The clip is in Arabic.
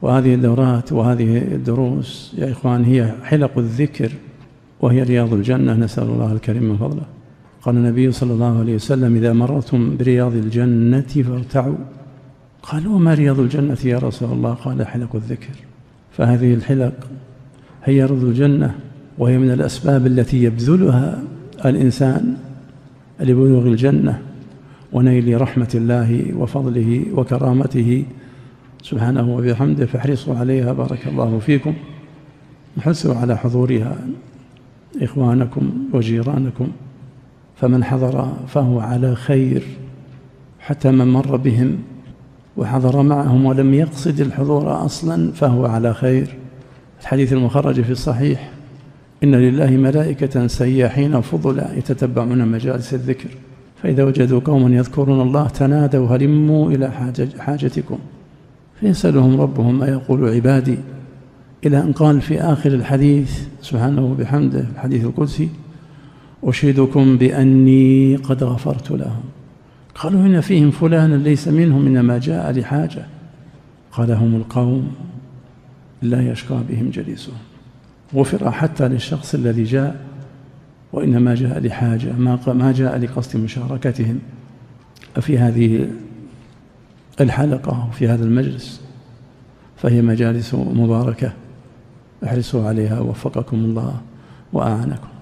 وهذه الدورات وهذه الدروس يا إخوان هي حلق الذكر وهي رياض الجنة، نسأل الله الكريم من فضله. قال النبي صلى الله عليه وسلم: إذا مررتم برياض الجنة فارتعوا. قالوا: وما رياض الجنة يا رسول الله؟ قال: حلق الذكر. فهذه الحلق هي رياض الجنة، وهي من الأسباب التي يبذلها الإنسان لبلوغ الجنة ونيل رحمة الله وفضله وكرامته سبحانه وبحمده. فاحرصوا عليها بارك الله فيكم، احرصوا على حضورها إخوانكم وجيرانكم، فمن حضر فهو على خير، حتى من مر بهم وحضر معهم ولم يقصد الحضور أصلا فهو على خير. الحديث المخرج في الصحيح: إن لله ملائكة سياحين فضلا يتتبعون مجالس الذكر، فإذا وجدوا قوما يذكرون الله تنادوا هلموا إلى حاجتكم، فيسألهم ربهم ما يقول عبادي، إلى أن قال في آخر الحديث سبحانه وبحمده الحديث القدسي: أشهدكم بأني قد غفرت لهم. قالوا: إن فيهم فلانا ليس منهم إنما جاء لحاجة. قال: هم القوم لا يشقى بهم جليسهم. غفر حتى للشخص الذي جاء وإنما جاء لحاجة، ما جاء لقصد مشاركتهم في هذه الحلقة وفي هذا المجلس، فهي مجالس مباركة، احرصوا عليها وفقكم الله وأعانكم.